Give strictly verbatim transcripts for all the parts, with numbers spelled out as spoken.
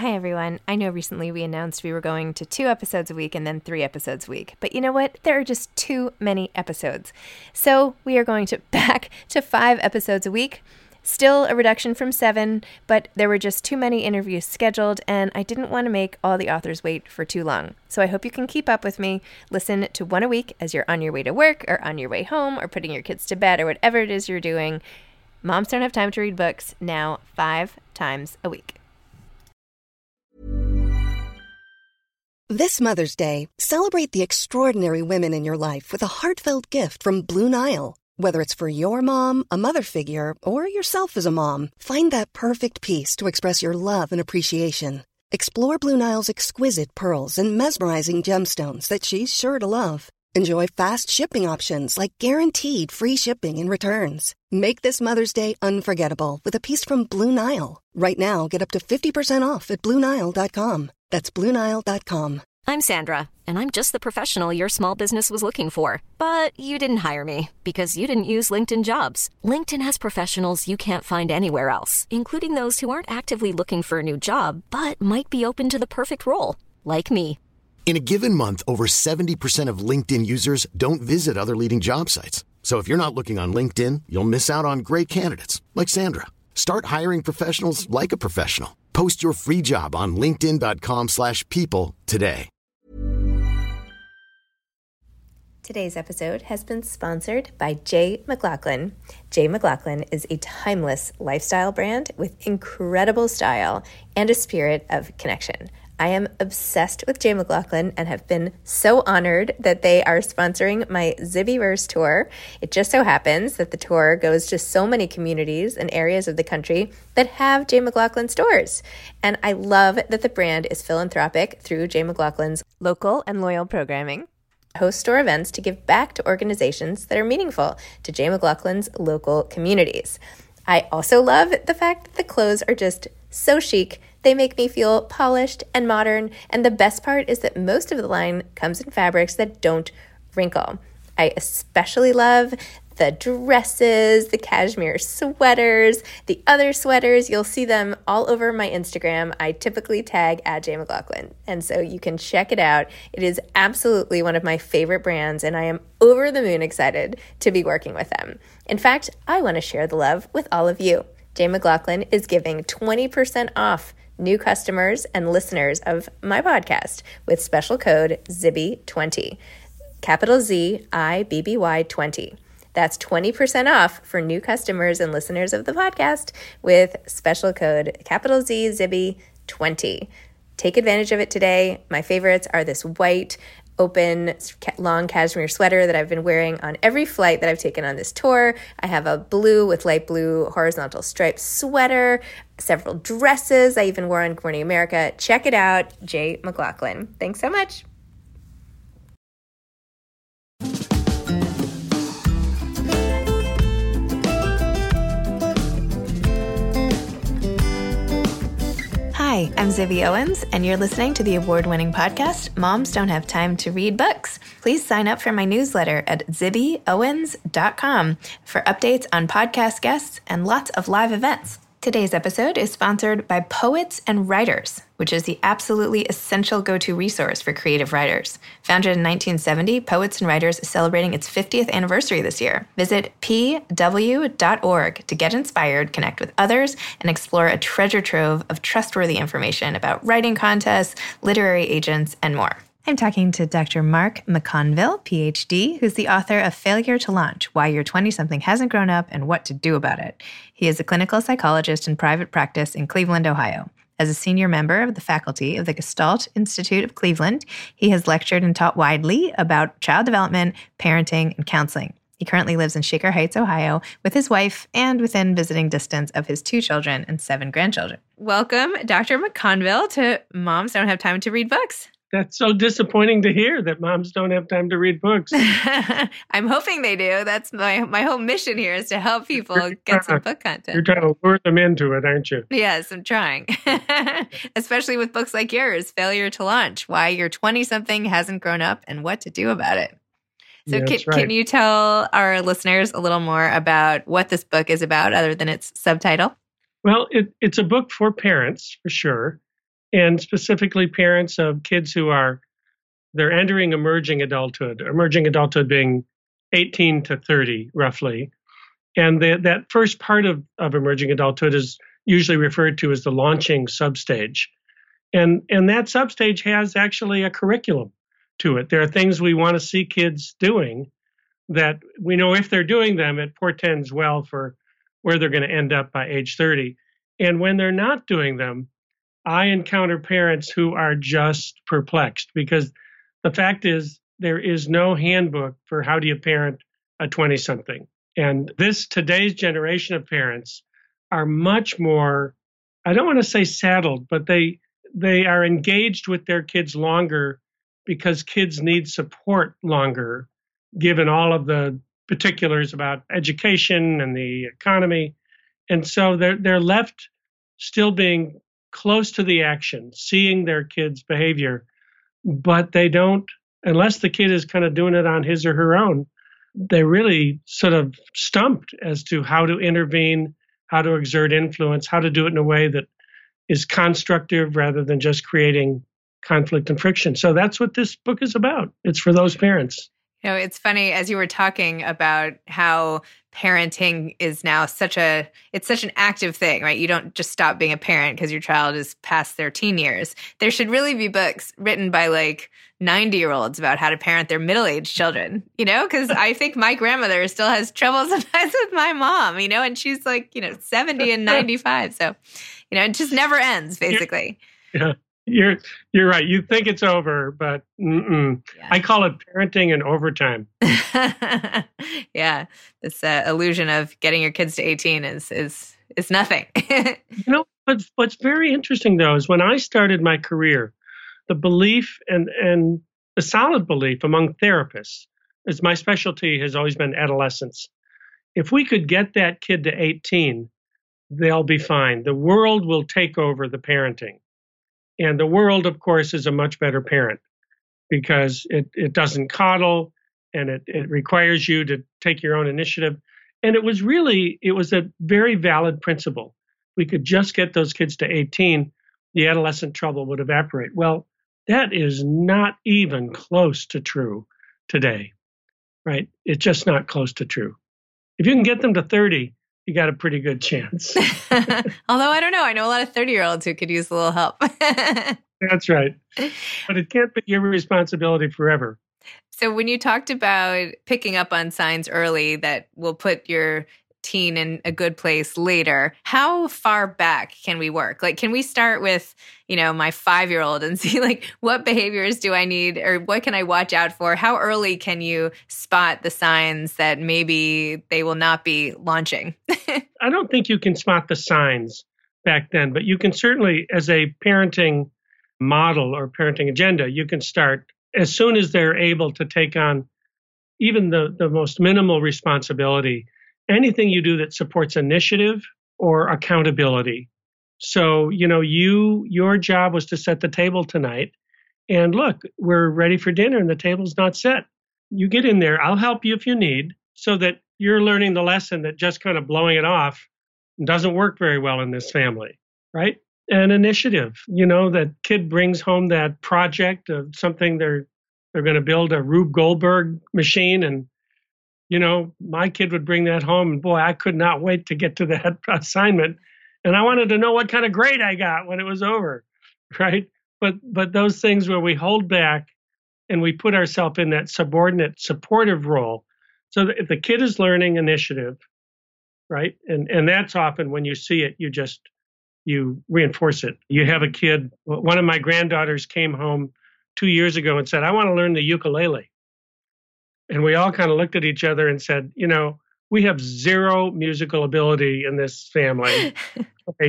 Hi, everyone. I know recently we announced we were going to two episodes a week and then three episodes a week. But you know what? There are just too many episodes. So we are going to back to five episodes a week. Still a reduction from seven, but there were just too many interviews scheduled, and I didn't want to make all the authors wait for too long. So I hope you can keep up with me. Listen to one a week as you're on your way to work or on your way home or putting your kids to bed or whatever it is you're doing. Moms Don't Have Time to Read Books, now five times a week. This Mother's Day, celebrate the extraordinary women in your life with a heartfelt gift from Blue Nile. Whether it's for your mom, a mother figure, or yourself as a mom, find that perfect piece to express your love and appreciation. Explore Blue Nile's exquisite pearls and mesmerizing gemstones that she's sure to love. Enjoy fast shipping options like guaranteed free shipping and returns. Make this Mother's Day unforgettable with a piece from Blue Nile. Right now, get up to fifty percent off at Blue Nile dot com. That's Blue Nile dot com. I'm Sandra, and I'm just the professional your small business was looking for. But you didn't hire me because you didn't use LinkedIn Jobs. LinkedIn has professionals you can't find anywhere else, including those who aren't actively looking for a new job, but might be open to the perfect role, like me. In a given month, over seventy percent of LinkedIn users don't visit other leading job sites. So if you're not looking on LinkedIn, you'll miss out on great candidates like Sandra. Start hiring professionals like a professional. Post your free job on linkedin dot com slash people today. Today's episode has been sponsored by J. McLaughlin. J. McLaughlin is a timeless lifestyle brand with incredible style and a spirit of connection. I am obsessed with J. McLaughlin and have been so honored that they are sponsoring my Zibbyverse tour. It just so happens that the tour goes to so many communities and areas of the country that have J. McLaughlin stores. And I love that the brand is philanthropic through J. McLaughlin's local and loyal programming. Host store events to give back to organizations that are meaningful to J. McLaughlin's local communities. I also love the fact that the clothes are just so chic. They make me feel polished and modern, and the best part is that most of the line comes in fabrics that don't wrinkle. I especially love the dresses, the cashmere sweaters, the other sweaters. You'll see them all over my Instagram. I typically tag at J. McLaughlin, and so you can check it out. It is absolutely one of my favorite brands, and I am over the moon excited to be working with them. In fact, I want to share the love with all of you. J. McLaughlin is giving twenty percent off new customers and listeners of my podcast with special code Zibby twenty, capital Z I B B Y twenty. That's twenty percent off for new customers and listeners of the podcast with special code capital Z Zibby twenty. Take advantage of it today. My favorites are this white, open, long cashmere sweater that I've been wearing on every flight that I've taken on this tour. I have a blue with light blue horizontal striped sweater, several dresses I even wore on Good Morning America. Check it out, J. McLaughlin. Thanks so much. Hi, I'm Zibby Owens, and you're listening to the award-winning podcast, Moms Don't Have Time to Read Books. Please sign up for my newsletter at zibby owens dot com for updates on podcast guests and lots of live events. Today's episode is sponsored by Poets and Writers, which is the absolutely essential go-to resource for creative writers. Founded in nineteen seventy, Poets and Writers is celebrating its fiftieth anniversary this year. Visit p w dot org to get inspired, connect with others, and explore a treasure trove of trustworthy information about writing contests, literary agents, and more. I'm talking to Doctor Mark McConville, P H D, who's the author of Failure to Launch, Why Your twenty-something Hasn't Grown Up and What to Do About It. He is a clinical psychologist in private practice in Cleveland, Ohio. As a senior member of the faculty of the Gestalt Institute of Cleveland, he has lectured and taught widely about child development, parenting, and counseling. He currently lives in Shaker Heights, Ohio, with his wife and within visiting distance of his two children and seven grandchildren. Welcome, Doctor McConville, to Moms Don't Have Time to Read Books. That's so disappointing to hear that moms don't have time to read books. I'm hoping they do. That's my my whole mission here is to help people you're get some to, book content. You're trying to lure them into it, aren't you? Yes, I'm trying. Especially with books like yours, Failure to Launch, Why Your twenty-something Hasn't Grown Up and What to Do About It. So yeah, can, right. can you tell our listeners a little more about what this book is about other than its subtitle? Well, it, it's a book for parents, for sure. and specifically parents of kids who are, they're entering emerging adulthood, emerging adulthood being eighteen to thirty, roughly. And the, that first part of, of emerging adulthood is usually referred to as the launching substage. And, and that substage has actually a curriculum to it. There are things we want to see kids doing that we know if they're doing them, it portends well for where they're going to end up by age thirty. And when they're not doing them, I encounter parents who are just perplexed because the fact is there is no handbook for how do you parent a twenty-something. And this today's generation of parents are much more, I don't want to say saddled, but they they are engaged with their kids longer because kids need support longer, given all of the particulars about education and the economy. And so they're they're left still being close to the action, seeing their kids' behavior, but they don't, unless the kid is kind of doing it on his or her own, they're really sort of stumped as to how to intervene, how to exert influence, how to do it in a way that is constructive rather than just creating conflict and friction. So that's what this book is about. It's for those parents. You know, it's funny as you were talking about how parenting is now such a, it's such an active thing, right? You don't just stop being a parent because your child is past their teen years. There should really be books written by like ninety year olds about how to parent their middle-aged children, you know, because I think my grandmother still has trouble sometimes with my mom, you know, and she's like, you know, seventy and ninety-five. So, you know, it just never ends, basically. Yeah. You're you're right. You think it's over, but mm-mm. Yeah. I call it parenting in overtime. Yeah, this uh, illusion of getting your kids to eighteen is is is nothing. You know, but what's very interesting though is when I started my career, the belief and and the solid belief among therapists, as my specialty has always been adolescence. If we could get that kid to eighteen, they'll be fine. The world will take over the parenting. And the world, of course, is a much better parent because it, it doesn't coddle and it, it requires you to take your own initiative. And it was really, it was a very valid principle. We could just get those kids to eighteen, the adolescent trouble would evaporate. Well, that is not even close to true today, right? It's just not close to true. If you can get them to thirty, you got a pretty good chance. Although I don't know. I know a lot of thirty-year-olds who could use a little help. That's right. But it can't be your responsibility forever. So when you talked about picking up on signs early that will put your teen in a good place later, how far back can we work? Like, can we start with, you know, my five-year-old and see like what behaviors do I need or what can I watch out for? How early can you spot the signs that maybe they will not be launching? I don't think you can spot the signs back then, but you can certainly, as a parenting model or parenting agenda, you can start as soon as they're able to take on even the, the most minimal responsibility. Anything you do that supports initiative or accountability. So, you know, you, your job was to set the table tonight and look, we're ready for dinner and the table's not set. You get in there, I'll help you if you need, so that you're learning the lesson that just kind of blowing it off doesn't work very well in this family, right? And initiative, you know, that kid brings home that project of something they're, they're going to build a Rube Goldberg machine and you know, my kid would bring that home and boy, I could not wait to get to that assignment. And I wanted to know what kind of grade I got when it was over, right? But but those things where we hold back and we put ourselves in that subordinate supportive role. So that if the kid is learning initiative, right? And and that's often when you see it, you just, you reinforce it. You have a kid, one of my granddaughters came home two years ago and said, I want to learn the ukulele. And we all kind of looked at each other and said, you know, we have zero musical ability in this family. Okay.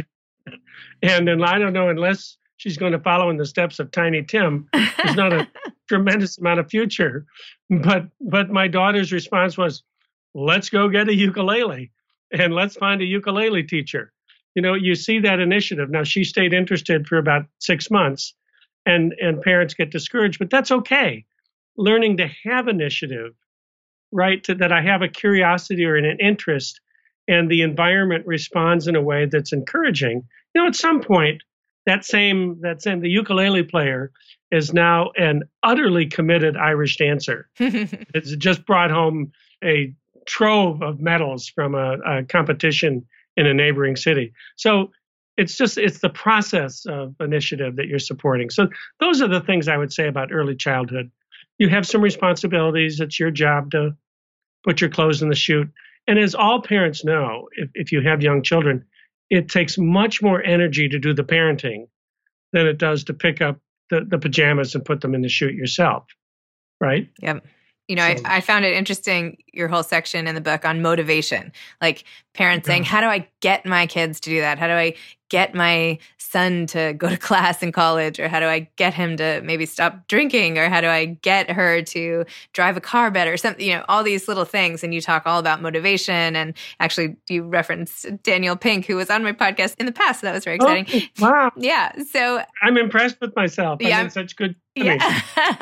And then I don't know, unless she's going to follow in the steps of Tiny Tim, there's not a tremendous amount of future. But but my daughter's response was, let's go get a ukulele and let's find a ukulele teacher. You know, you see that initiative. Now, she stayed interested for about six months and, and parents get discouraged, but that's okay. Learning to have initiative, right? To, that I have a curiosity or an interest and the environment responds in a way that's encouraging. You know, at some point, that same, that same, the ukulele player is now an utterly committed Irish dancer. It's just brought home a trove of medals from a, a competition in a neighboring city. So it's just, it's the process of initiative that you're supporting. So those are the things I would say about early childhood. You have some responsibilities. It's your job to put your clothes in the chute. And as all parents know, if, if you have young children, it takes much more energy to do the parenting than it does to pick up the, the pajamas and put them in the chute yourself, right? Yep. You know, so, I, I found it interesting, your whole section in the book on motivation, like parents saying, how do I get my kids to do that? How do I get my son to go to class in college? Or how do I get him to maybe stop drinking? Or how do I get her to drive a car better? Something, you know, all these little things. And you talk all about motivation. And actually, you referenced Daniel Pink, who was on my podcast in the past. So that was very exciting. Oh, wow. Yeah. So I'm impressed with myself. I'm yeah. in such good Yeah.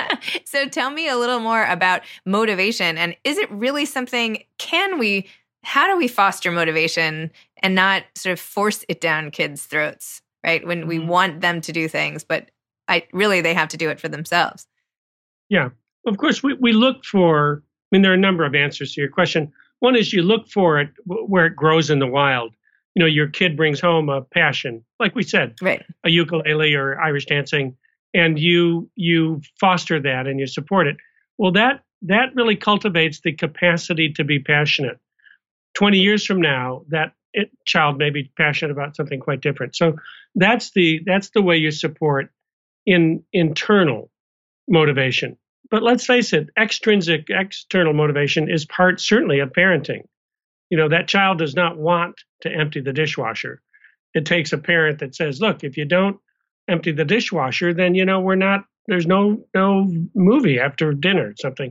So tell me a little more about motivation. And is it really something, can we, how do we foster motivation and not sort of force it down kids' throats, right? When mm-hmm. we want them to do things, but I really, they have to do it for themselves. Yeah. Of course, we, we look for, I mean, there are a number of answers to your question. One is you look for it where it grows in the wild. You know, your kid brings home a passion, like we said, right. a ukulele or Irish dancing, and you you foster that and you support it. Well, that that really cultivates the capacity to be passionate. twenty years from now, that it, child may be passionate about something quite different. So that's the that's the way you support in internal motivation. But let's face it, extrinsic, external motivation is part certainly of parenting. You know, that child does not want to empty the dishwasher. It takes a parent that says, look, if you don't empty the dishwasher, then, you know, we're not, there's no no movie after dinner or something.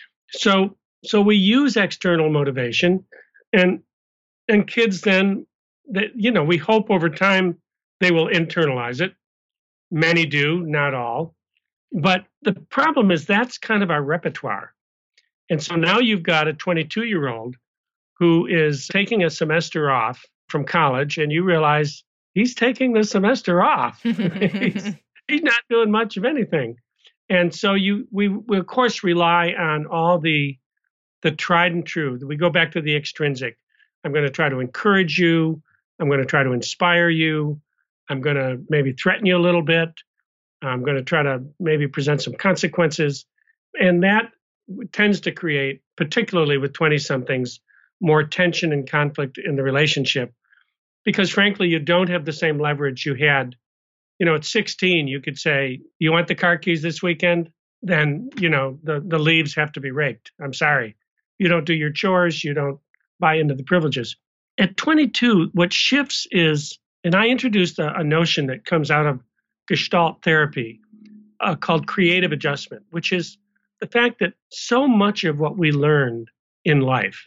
So so we use external motivation, and and kids then, that you know, we hope over time they will internalize it. Many do, not all. But the problem is that's kind of our repertoire. And so now you've got a twenty-two-year-old who is taking a semester off from college, and you realize he's taking the semester off. he's, he's not doing much of anything. And so you, we, we of course rely on all the, the tried and true. We go back to the extrinsic. I'm going to try to encourage you. I'm going to try to inspire you. I'm going to maybe threaten you a little bit. I'm going to try to maybe present some consequences. And that tends to create, particularly with twenty-somethings, more tension and conflict in the relationship. Because frankly, you don't have the same leverage you had. You know, at sixteen, you could say, you want the car keys this weekend? Then, you know, the, the leaves have to be raked. I'm sorry. You don't do your chores. You don't buy into the privileges. At twenty-two, what shifts is, and I introduced a, a notion that comes out of Gestalt therapy uh, called creative adjustment, which is the fact that so much of what we learned in life,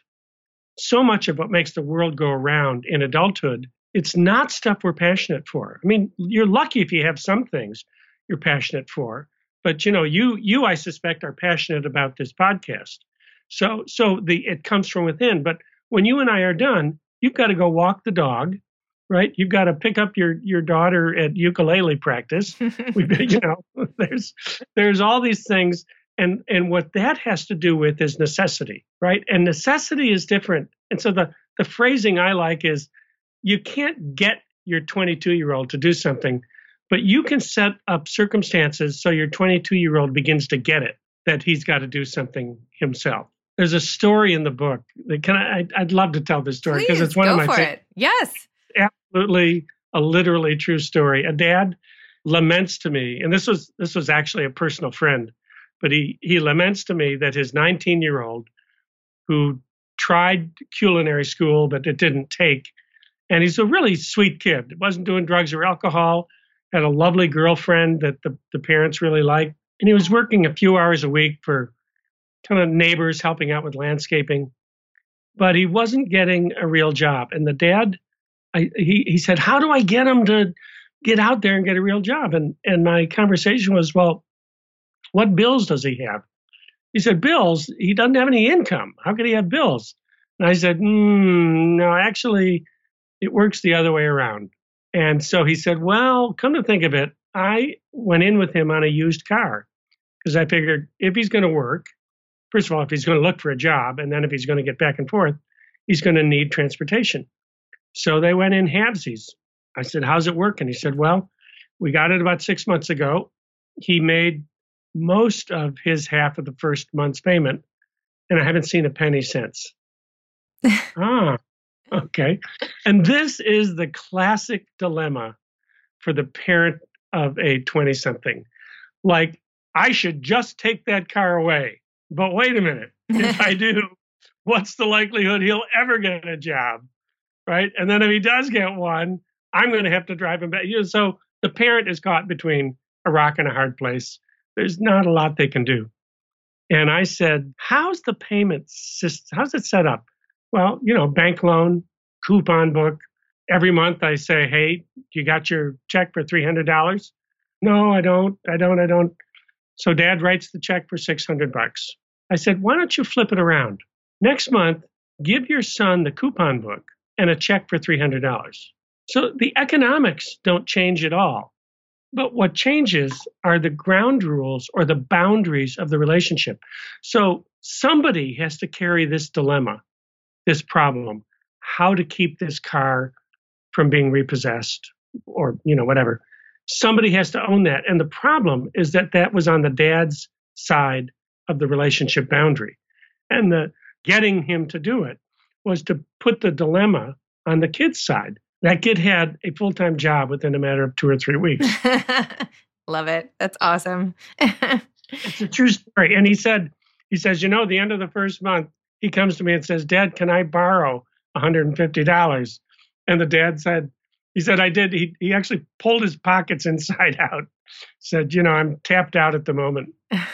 so much of what makes the world go around in adulthood, it's not stuff we're passionate for. I mean, you're lucky if you have some things you're passionate for, but you know, you, you, I suspect, are passionate about this podcast. So, so the, it comes from within. But when you and I are done, you've got to go walk the dog, right? You've got to pick up your, your daughter at ukulele practice. we, you know, there's, there's all these things. And, and what that has to do with is necessity, right? And necessity is different. And so the, the phrasing I like is, you can't get your twenty-two-year-old to do something, but you can set up circumstances so your twenty-two-year-old begins to get it, that he's got to do something himself. There's a story in the book that can I, I'd love to tell this story because it's one go of my for favorites. It. Yes. Absolutely a literally true story. A dad laments to me, and this was this was actually a personal friend, but he he laments to me that his nineteen-year-old, who tried culinary school but it didn't take, and he's a really sweet kid, wasn't doing drugs or alcohol, had a lovely girlfriend that the, the parents really liked, and he was working a few hours a week for kind of neighbors helping out with landscaping, but he wasn't getting a real job. And the dad, I, he he said, how do I get him to get out there and get a real job? And and my conversation was, well, what bills does he have? He said, bills? He doesn't have any income. How could he have bills? And I said, mm, no, actually, it works the other way around. And so he said, well, come to think of it, I went in with him on a used car because I figured if he's going to work, first of all, if he's going to look for a job, and then if he's going to get back and forth, he's going to need transportation. So they went in halvesies. I said, how's it working? He said, well, we got it about six months ago. He made most of his half of the first month's payment, and I haven't seen a penny since. ah, okay. And this is the classic dilemma for the parent of a twenty-something. Like, I should just take that car away. But wait a minute. If I do, what's the likelihood he'll ever get a job? Right? And then if he does get one, I'm going to have to drive him back. You know, so the parent is caught between a rock and a hard place. There's not a lot they can do. And I said, how's the payment system? How's it set up? Well, you know, bank loan, coupon book. Every month I say, hey, you got your check for three hundred dollars? No, I don't. I don't. I don't. So dad writes the check for six hundred bucks. I said, why don't you flip it around? Next month, give your son the coupon book and a check for three hundred dollars. So the economics don't change at all. But what changes are the ground rules or the boundaries of the relationship. So somebody has to carry this dilemma, this problem, how to keep this car from being repossessed or, you know, whatever. Somebody has to own that. And the problem is that that was on the dad's side of the relationship boundary. And the getting him to do it was to put the dilemma on the kid's side. That kid had a full-time job within a matter of two or three weeks. Love it. That's awesome. It's a true story. And he said, he says, you know, at the end of the first month, he comes to me and says, Dad, can I borrow one hundred fifty dollars? And the dad said, he said, I did. He, he actually pulled his pockets inside out, said, you know, I'm tapped out at the moment.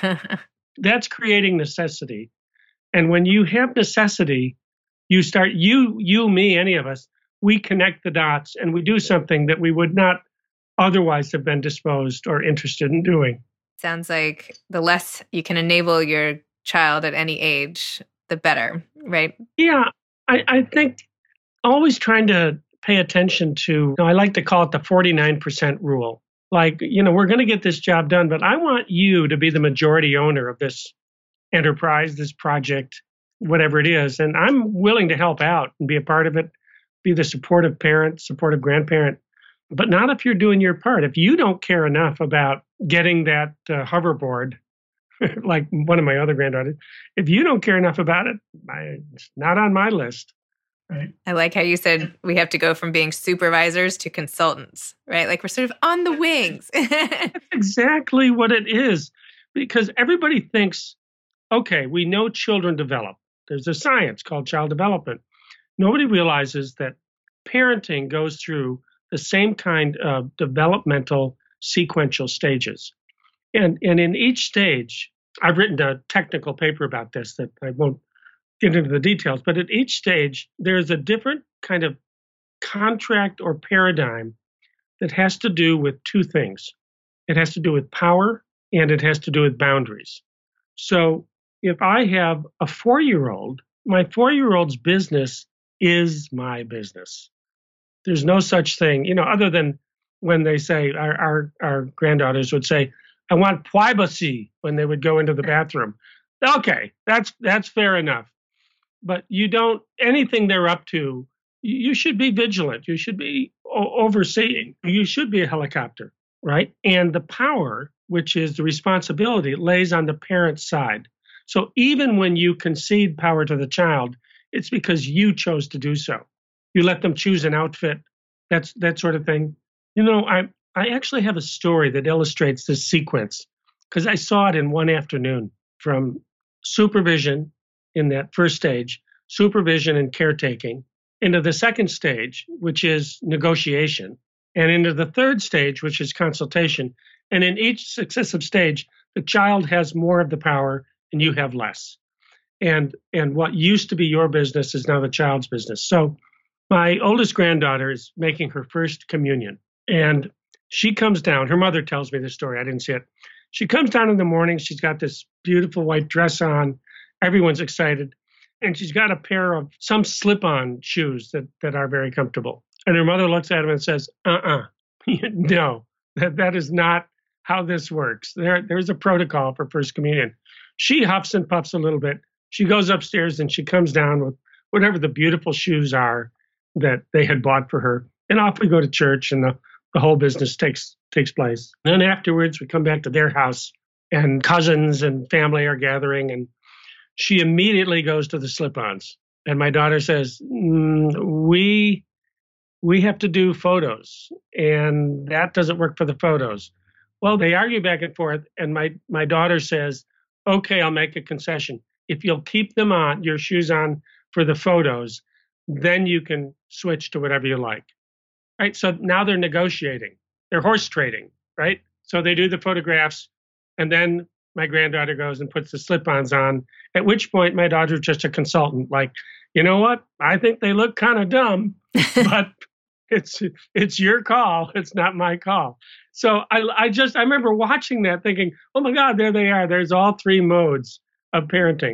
That's creating necessity. And when you have necessity, you start, you, you, me, any of us, we connect the dots and we do something that we would not otherwise have been disposed or interested in doing. Sounds like the less you can enable your child at any age, the better, right? Yeah, I, I think always trying to pay attention to, you know, I like to call it the forty-nine percent rule. Like, you know, we're going to get this job done, but I want you to be the majority owner of this enterprise, this project, whatever it is. And I'm willing to help out and be a part of it, be the supportive parent, supportive grandparent, but not if you're doing your part. If you don't care enough about getting that uh, hoverboard, like one of my other granddaughters, if you don't care enough about it, I, it's not on my list. Right. I like how you said we have to go from being supervisors to consultants, right? Like we're sort of on the wings. That's exactly what it is. Because everybody thinks, okay, we know children develop. There's a science called child development. Nobody realizes that parenting goes through the same kind of developmental sequential stages. And, and in each stage, I've written a technical paper about this that I won't get into the details, but at each stage, there's a different kind of contract or paradigm that has to do with two things. It has to do with power and it has to do with boundaries. So if I have a four-year-old, my four-year-old's business is my business. There's no such thing, you know, other than when they say, our our, our granddaughters would say, I want privacy when they would go into the bathroom. Okay, that's that's fair enough. But you don't, anything they're up to, you should be vigilant. You should be o- overseeing. You should be a helicopter, right? And the power, which is the responsibility, lays on the parent's side. So even when you concede power to the child, it's because you chose to do so. You let them choose an outfit, that's that sort of thing. You know, I I actually have a story that illustrates this sequence because I saw it in one afternoon from supervision in that first stage, supervision and caretaking, into the second stage, which is negotiation, and into the third stage, which is consultation. And in each successive stage, the child has more of the power and you have less. And, and what used to be your business is now the child's business. So my oldest granddaughter is making her first communion. And she comes down. Her mother tells me this story. I didn't see it. She comes down in the morning. She's got this beautiful white dress on. Everyone's excited. And she's got a pair of some slip-on shoes that, that are very comfortable. And her mother looks at him and says, uh-uh, no, that, that is not how this works. There, there's a protocol for First Communion. She huffs and puffs a little bit. She goes upstairs and she comes down with whatever the beautiful shoes are that they had bought for her. And off we go to church, and the, the whole business takes takes place. Then afterwards, we come back to their house, and cousins and family are gathering, and she immediately goes to the slip-ons. And my daughter says, mm, we we have to do photos, and that doesn't work for the photos. Well, they argue back and forth, and my, my daughter says, okay, I'll make a concession. If you'll keep them on, your shoes on for the photos, then you can switch to whatever you like. Right? So now they're negotiating. They're horse trading, right? So they do the photographs, and then my granddaughter goes and puts the slip-ons on, at which point my daughter's just a consultant, like, you know what? I think they look kind of dumb, but it's it's your call. It's not my call. So I, I just, I remember watching that thinking, oh my God, there they are. There's all three modes of parenting.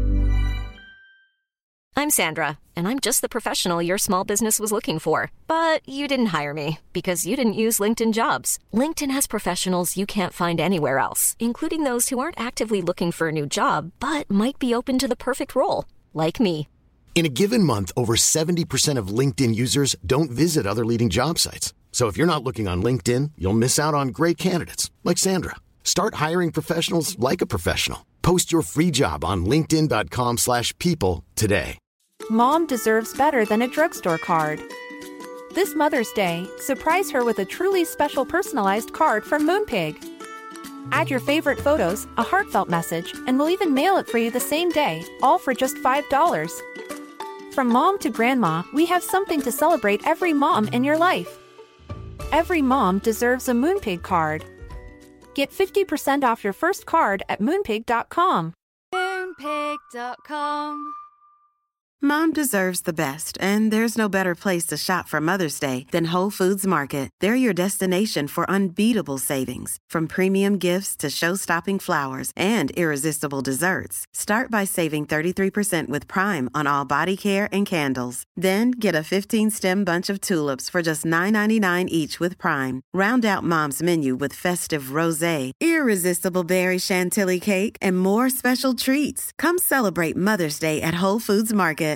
I'm Sandra, and I'm just the professional your small business was looking for. But you didn't hire me because you didn't use LinkedIn Jobs. LinkedIn has professionals you can't find anywhere else, including those who aren't actively looking for a new job, but might be open to the perfect role, like me. In a given month, over seventy percent of LinkedIn users don't visit other leading job sites. So if you're not looking on LinkedIn, you'll miss out on great candidates like Sandra. Start hiring professionals like a professional. Post your free job on linkedin dot com slash people today. Mom deserves better than a drugstore card. This Mother's Day, surprise her with a truly special personalized card from Moonpig. Add your favorite photos, a heartfelt message, and we'll even mail it for you the same day, all for just five dollars. From mom to grandma, we have something to celebrate every mom in your life. Every mom deserves a Moonpig card. Get fifty percent off your first card at moonpig dot com. moonpig dot com. Mom deserves the best, and there's no better place to shop for Mother's Day than Whole Foods Market. They're your destination for unbeatable savings, from premium gifts to show-stopping flowers and irresistible desserts. Start by saving thirty-three percent with Prime on all body care and candles. Then get a fifteen-stem bunch of tulips for just nine ninety-nine each with Prime. Round out Mom's menu with festive rosé, irresistible berry chantilly cake, and more special treats. Come celebrate Mother's Day at Whole Foods Market.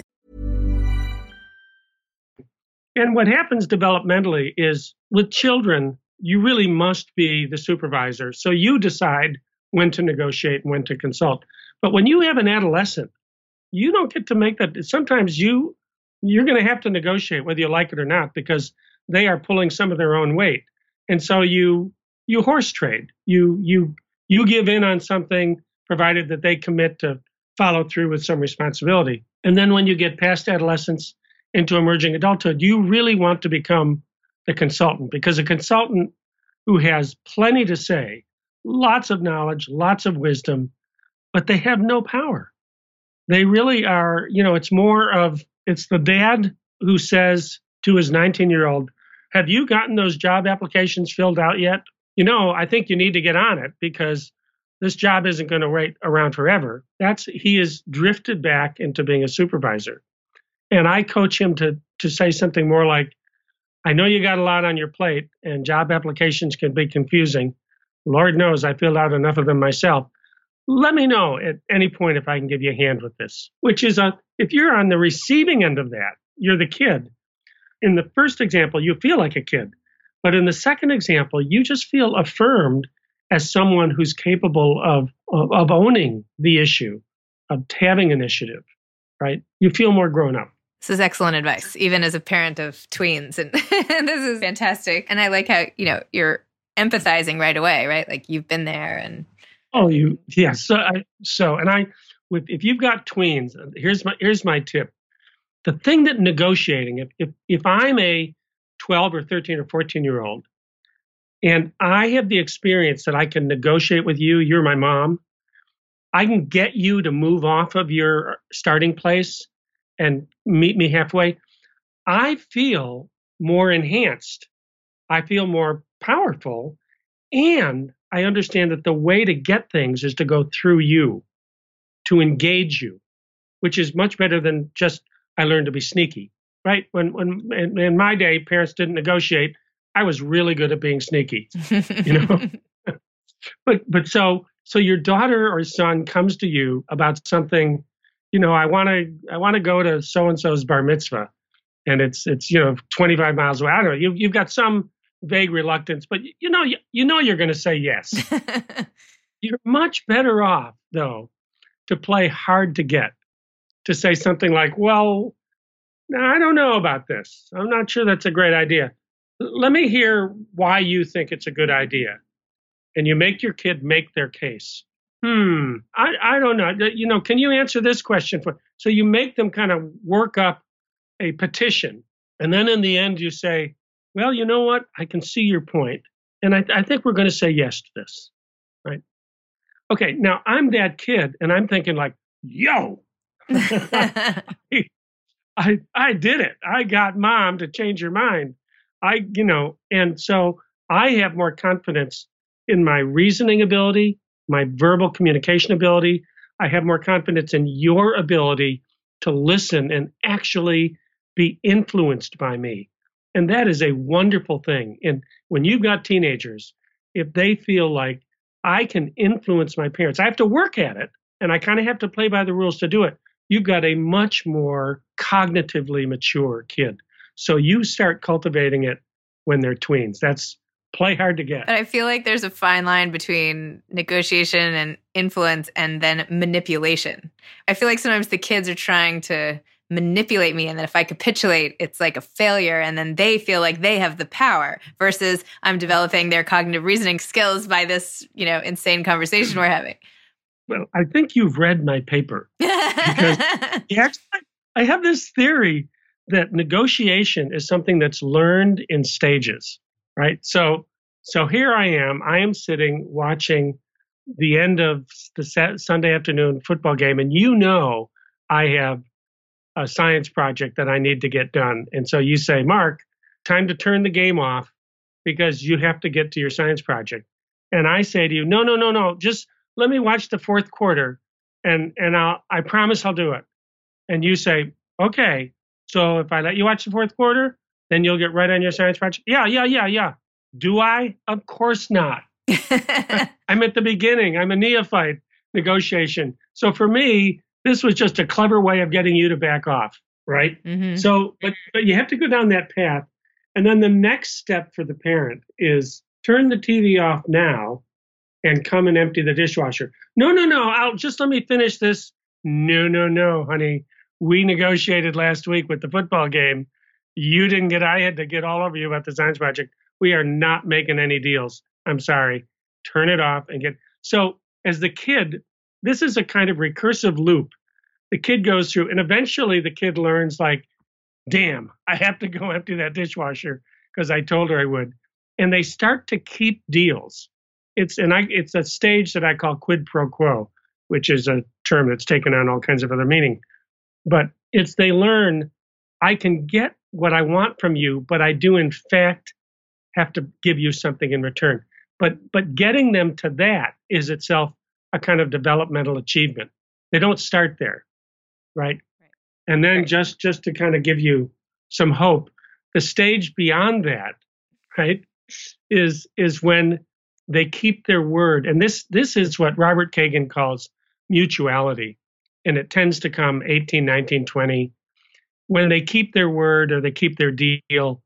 And what happens developmentally is with children, you really must be the supervisor. So you decide when to negotiate and when to consult. But when you have an adolescent, you don't get to make that. Sometimes you, you're going to have to negotiate whether you like it or not, because they are pulling some of their own weight. And so you you horse trade. You you you give in on something, provided that they commit to follow through with some responsibility. And then when you get past adolescence into emerging adulthood, you really want to become the consultant, because a consultant who has plenty to say, lots of knowledge, lots of wisdom, but they have no power. They really are, you know, it's more of, it's the dad who says to his nineteen-year-old, have you gotten those job applications filled out yet? You know, I think you need to get on it, because this job isn't going to wait around forever. That's, he is drifted back into being a supervisor. And I coach him to to say something more like, I know you got a lot on your plate and job applications can be confusing. Lord knows I filled out enough of them myself. Let me know at any point if I can give you a hand with this, which is, a, if you're on the receiving end of that, you're the kid. In the first example, you feel like a kid. But in the second example, you just feel affirmed as someone who's capable of, of, of owning the issue, of having initiative, right? You feel more grown up. This is excellent advice, even as a parent of tweens. And this is fantastic. And I like how, you know, you're empathizing right away, right? Like you've been there and. Oh, you, yeah. So, I, so, and I, with, if you've got tweens, here's my, here's my tip. The thing that negotiating, if, if, if I'm a twelve or thirteen or fourteen year old and I have the experience that I can negotiate with you, you're my mom, I can get you to move off of your starting place and meet me halfway, I feel more enhanced. I feel more powerful. And I understand that the way to get things is to go through you, to engage you, which is much better than just, I learned to be sneaky, right? When when in, in my day, parents didn't negotiate. I was really good at being sneaky, you know. but but so so your daughter or son comes to you about something, you know. I want to I want to go to so and so's bar mitzvah, and it's it's you know twenty-five miles away. I don't know. You you've got some vague reluctance, but you know you, you know you're going to say yes. You're much better off though to play hard to get, to say something like, "Well, I don't know about this. I'm not sure that's a great idea. Let me hear why you think it's a good idea." And you make your kid make their case. Hmm, I, I don't know. You know, can you answer this question for? So you make them kind of work up a petition. And then in the end, you say, well, you know what? I can see your point. And I, I think we're going to say yes to this, right? Okay, now I'm that kid, and I'm thinking like, yo, I, I did it. I got mom to change your mind. I, you know, and so I have more confidence in my reasoning ability, my verbal communication ability. I have more confidence in your ability to listen and actually be influenced by me. And that is a wonderful thing. And when you've got teenagers, if they feel like I can influence my parents, I have to work at it, and I kind of have to play by the rules to do it. You've got a much more cognitively mature kid. So you start cultivating it when they're tweens. That's play hard to get. But I feel like there's a fine line between negotiation and influence and then manipulation. I feel like sometimes the kids are trying to manipulate me, and then if I capitulate, it's like a failure, and then they feel like they have the power, versus I'm developing their cognitive reasoning skills by this, you know, insane conversation we're having. Well, I think you've read my paper. Because actually, I have this theory that negotiation is something that's learned in stages, right? So, so here I am. I am sitting watching the end of the Sunday afternoon football game, and you know I have a science project that I need to get done. And so you say, Mark, time to turn the game off because you have to get to your science project. And I say to you, no, no, no, no, just let me watch the fourth quarter, and and I'll I promise I'll do it. And you say, okay, so if I let you watch the fourth quarter, then you'll get right on your science project. Yeah, yeah, yeah, yeah. Do I? Of course not. I'm at the beginning. I'm a neophyte negotiation. So for me, this was just a clever way of getting you to back off, right? Mm-hmm. So, but, but you have to go down that path. And then the next step for the parent is turn the T V off now and come and empty the dishwasher. No, no, no, I'll just let me finish this. No, no, no, honey. We negotiated last week with the football game. You didn't get, I had to get all over you about the science project. We are not making any deals. I'm sorry. Turn it off and get, so as the kid, this is a kind of recursive loop. The kid goes through, and eventually the kid learns like, damn, I have to go empty that dishwasher because I told her I would. And they start to keep deals. It's and I it's a stage that I call quid pro quo, which is a term that's taken on all kinds of other meaning. But it's they learn, I can get what I want from you, but I do in fact have to give you something in return. But but getting them to that is itself a kind of developmental achievement. They don't start there, right? right. And then right. just just to kind of give you some hope, the stage beyond that, right, is is when they keep their word. And this this is what Robert Kagan calls mutuality. And it tends to come eighteen, nineteen, twenty, when they keep their word or they keep their deal,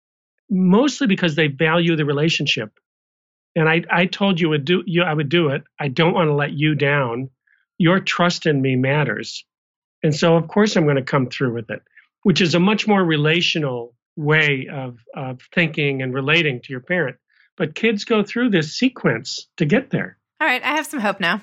mostly because they value the relationship. And I, I told you, would do, you I would do it. I don't want to let you down. Your trust in me matters. And so, of course, I'm going to come through with it, which is a much more relational way of, of thinking and relating to your parent. But kids go through this sequence to get there. All right, I have some hope now.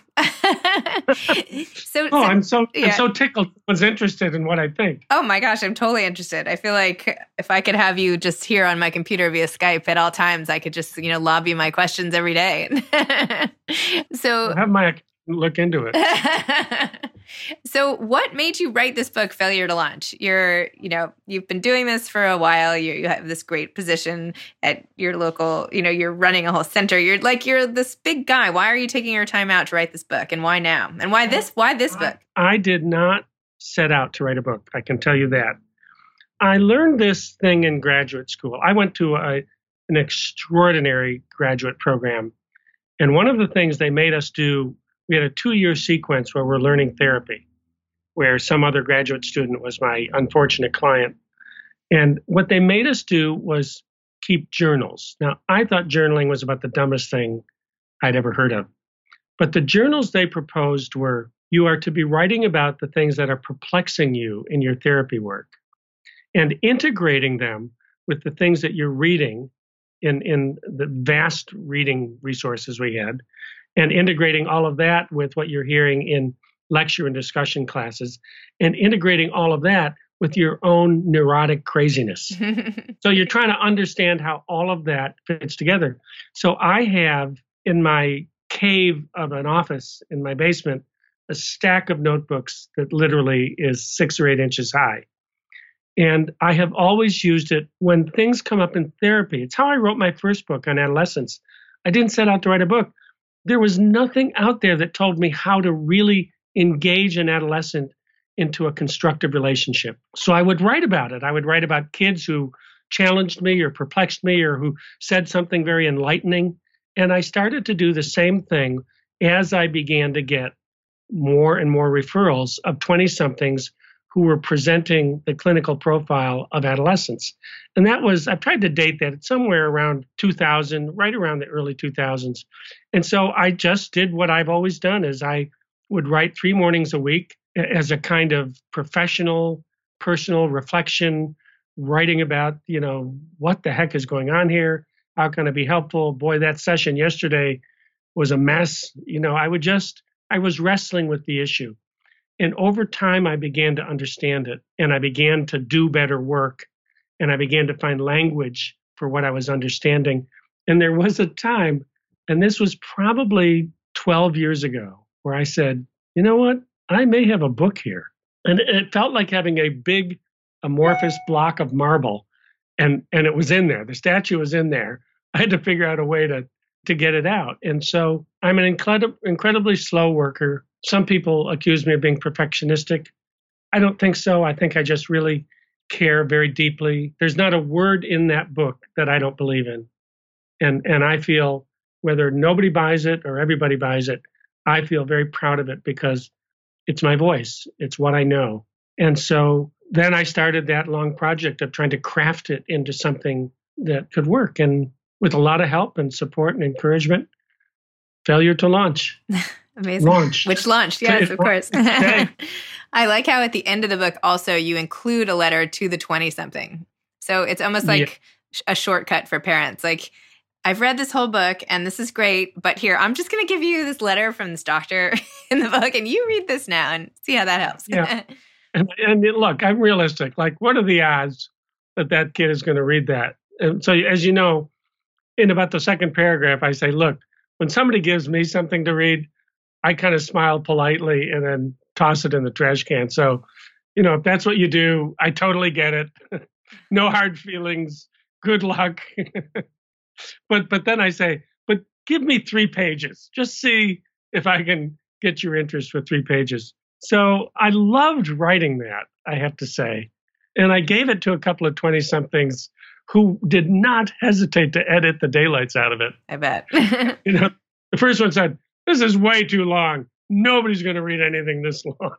so, oh, so, I'm so yeah. I'm so tickled. I was interested in what I think. Oh my gosh, I'm totally interested. I feel like if I could have you just here on my computer via Skype at all times, I could just you know lob you my questions every day. so I'll have my look into it. So what made you write this book, Failure to Launch? You're, you know, you've been doing this for a while. You, you have this great position at your local, you know, you're running a whole center. You're like, you're this big guy. Why are you taking your time out to write this book? And why now? And why this, why this book? I, I did not set out to write a book. I can tell you that. I learned this thing in graduate school. I went to a, an extraordinary graduate program. And one of the things they made us do, we had a two-year sequence where we're learning therapy, where some other graduate student was my unfortunate client. And what they made us do was keep journals. Now, I thought journaling was about the dumbest thing I'd ever heard of. But the journals they proposed were, you are to be writing about the things that are perplexing you in your therapy work and integrating them with the things that you're reading in, in the vast reading resources we had, and integrating all of that with what you're hearing in lecture and discussion classes, and integrating all of that with your own neurotic craziness. So you're trying to understand how all of that fits together. So I have in my cave of an office in my basement, a stack of notebooks that literally is six or eight inches high. And I have always used it when things come up in therapy. It's how I wrote my first book on adolescence. I didn't set out to write a book. There was nothing out there that told me how to really engage an adolescent into a constructive relationship. So I would write about it. I would write about kids who challenged me or perplexed me or who said something very enlightening. And I started to do the same thing as I began to get more and more referrals of twenty-somethings who were presenting the clinical profile of adolescence. And that was, I've tried to date that, it's somewhere around two thousand, right around the early two thousands. And so I just did what I've always done, is I would write three mornings a week as a kind of professional, personal reflection, writing about, you know, what the heck is going on here? How can I be helpful? Boy, that session yesterday was a mess. You know, I would just, I was wrestling with the issue. And over time, I began to understand it, and I began to do better work, and I began to find language for what I was understanding. And there was a time, and this was probably twelve years ago, where I said, you know what? I may have a book here. And it felt like having a big amorphous block of marble, and, and it was in there. The statue was in there. I had to figure out a way to, to get it out. And so I'm an incredi- incredibly slow worker. Some people accuse me of being perfectionistic. I don't think so. I think I just really care very deeply. There's not a word in that book that I don't believe in. And, and I feel, whether nobody buys it or everybody buys it, I feel very proud of it because it's my voice. It's what I know. And so then I started that long project of trying to craft it into something that could work. And with a lot of help and support and encouragement, failure to launch. Amazing. Launch. Which launched, yes, of course. I like how at the end of the book also you include a letter to the twenty-something. So it's almost like yeah. a shortcut for parents. Like, I've read this whole book and this is great, but here, I'm just going to give you this letter from this doctor in the book and you read this now and see how that helps. Yeah. And, and look, I'm realistic. Like, what are the odds that that kid is going to read that? And so, as you know, in about the second paragraph, I say, look, when somebody gives me something to read, I kind of smile politely and then toss it in the trash can. So, you know, if that's what you do, I totally get it. No hard feelings. Good luck. But but then I say, but give me three pages. Just see if I can get your interest with three pages. So I loved writing that, I have to say. And I gave it to a couple of twenty-somethings who did not hesitate to edit the daylights out of it. I bet. You know, the first one said, this is way too long. Nobody's going to read anything this long.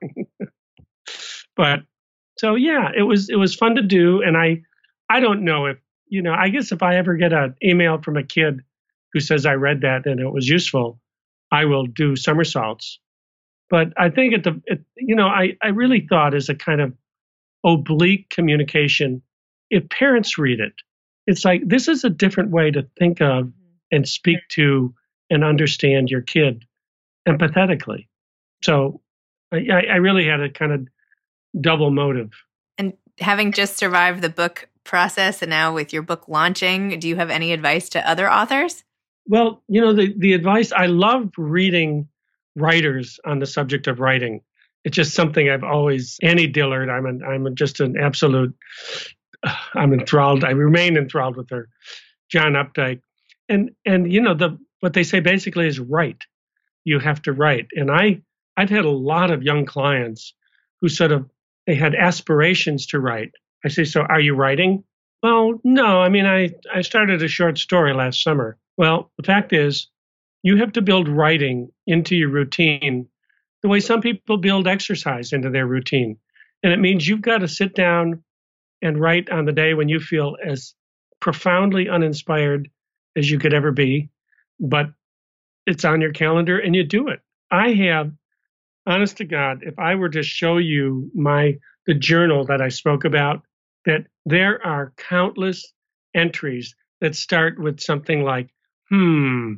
But so, yeah, it was it was fun to do. And I I don't know if, you know, I guess if I ever get an email from a kid who says I read that and it was useful, I will do somersaults. But I think at the, it, you know, I, I really thought as a kind of oblique communication, if parents read it, it's like, this is a different way to think of and speak to and understand your kid empathetically. So I, I really had a kind of double motive. And having just survived the book process and now with your book launching, do you have any advice to other authors? Well, you know, the, the advice, I love reading writers on the subject of writing. It's just something I've always, Annie Dillard, I'm an, I'm just an absolute, I'm enthralled. I remain enthralled with her. John Updike. And, and you know, the what they say basically is write. You have to write. And I, I've had a lot of young clients who sort of, they had aspirations to write, I say, so are you writing? Well, no. I mean, I, I started a short story last summer. Well, the fact is, you have to build writing into your routine the way some people build exercise into their routine. And it means you've got to sit down and write on the day when you feel as profoundly uninspired as you could ever be, but it's on your calendar and you do it. I have, honest to God, if I were to show you my the journal that I spoke about, that there are countless entries that start with something like, hmm,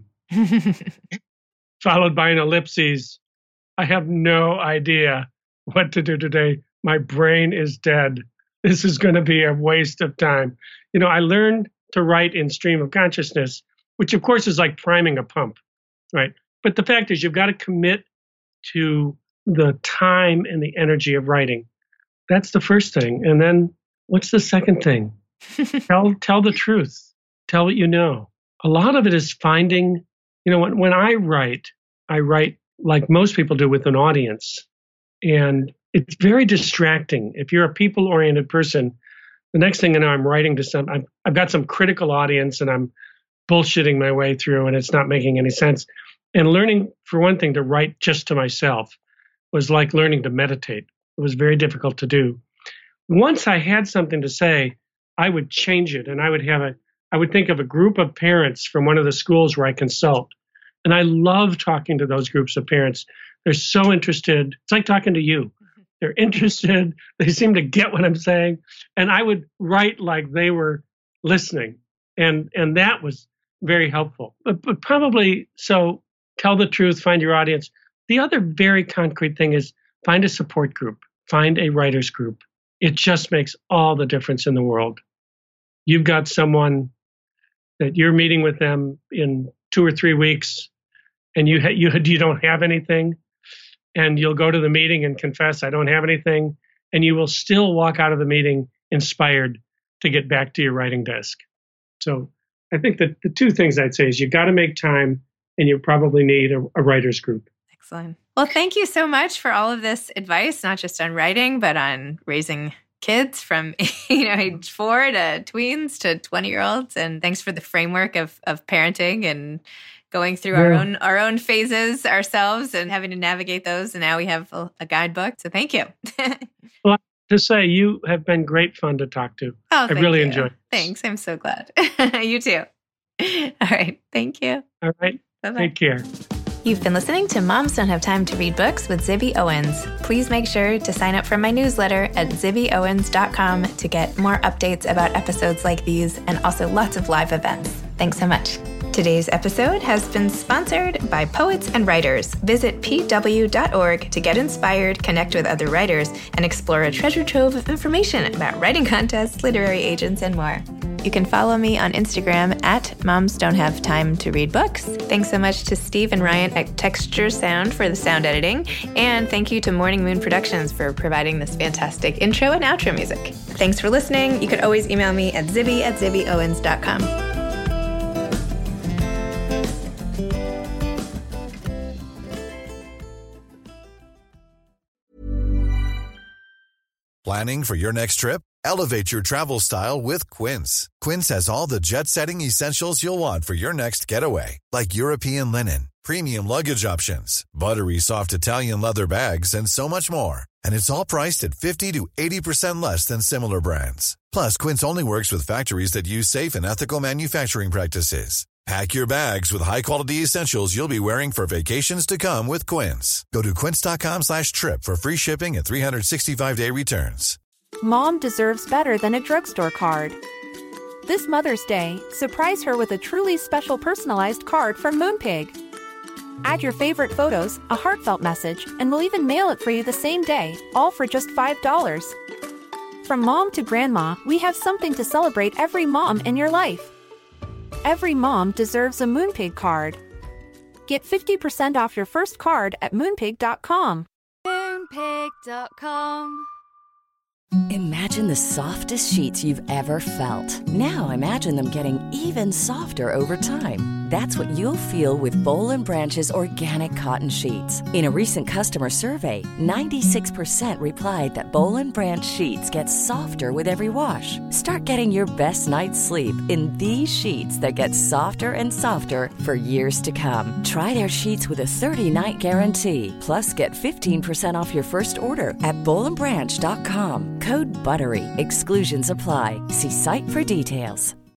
followed by an ellipses. I have no idea what to do today. My brain is dead. This is going to be a waste of time. You know, I learned to write in stream of consciousness, which of course is like priming a pump, right? But the fact is you've got to commit to the time and the energy of writing. That's the first thing. And then what's the second thing? tell tell the truth. Tell what you know. A lot of it is finding, you know, when, when I write, I write like most people do with an audience. And it's very distracting. If you're a people-oriented person, the next thing I know, I'm writing to some, I've, I've got some critical audience and I'm bullshitting my way through and it's not making any sense. And learning, for one thing, to write just to myself was like learning to meditate. It was very difficult to do. Once I had something to say, I would change it. And I would have a, I would think of a group of parents from one of the schools where I consult. And I love talking to those groups of parents. They're so interested. It's like talking to you. They're interested. They seem to get what I'm saying. And I would write like they were listening. And, and that was very helpful. But, but probably, so tell the truth, find your audience. The other very concrete thing is find a support group, find a writer's group. It just makes all the difference in the world. You've got someone that you're meeting with them in two or three weeks and you, ha- you, you don't have anything. And you'll go to the meeting and confess, I don't have anything. And you will still walk out of the meeting inspired to get back to your writing desk. So I think that the two things I'd say is you got to make time and you probably need a, a writer's group. Excellent. Well, thank you so much for all of this advice, not just on writing, but on raising kids from you know age four to tweens to twenty-year-olds. And thanks for the framework of of parenting and going through yeah. our own our own phases ourselves and having to navigate those. And now we have a, a guidebook. So thank you. Well, to say you have been great fun to talk to. Oh, I really you. enjoyed it. Thanks. I'm so glad. You too. All right. Thank you. All right. Bye-bye. Take care. You've been listening to Moms Don't Have Time to Read Books with Zibby Owens. Please make sure to sign up for my newsletter at zibby owens dot com to get more updates about episodes like these and also lots of live events. Thanks so much. Today's episode has been sponsored by Poets and Writers. Visit p w dot org to get inspired, connect with other writers, and explore a treasure trove of information about writing contests, literary agents, and more. You can follow me on Instagram at Moms Don't Have Time to Read Books. Thanks so much to Steve and Ryan at Texture Sound for the sound editing. And thank you to Morning Moon Productions for providing this fantastic intro and outro music. Thanks for listening. You could always email me at zibby at zibby owens dot com. Planning for your next trip? Elevate your travel style with Quince. Quince has all the jet-setting essentials you'll want for your next getaway, like European linen, premium luggage options, buttery soft Italian leather bags, and so much more. And it's all priced at fifty to eighty percent less than similar brands. Plus, Quince only works with factories that use safe and ethical manufacturing practices. Pack your bags with high-quality essentials you'll be wearing for vacations to come with Quince. Go to quince.com slash trip for free shipping and three sixty-five day returns. Mom deserves better than a drugstore card. This Mother's Day, surprise her with a truly special personalized card from Moonpig. Add your favorite photos, a heartfelt message, and we'll even mail it for you the same day, all for just five dollars. From mom to grandma, we have something to celebrate every mom in your life. Every mom deserves a Moonpig card. Get fifty percent off your first card at moonpig dot com. moonpig dot com. Imagine the softest sheets you've ever felt. Now imagine them getting even softer over time. That's what you'll feel with Boll and Branch's organic cotton sheets. In a recent customer survey, ninety-six percent replied that Boll and Branch sheets get softer with every wash. Start getting your best night's sleep in these sheets that get softer and softer for years to come. Try their sheets with a thirty-night guarantee. Plus, get fifteen percent off your first order at boll and branch dot com. Code BUTTERY. Exclusions apply. See site for details.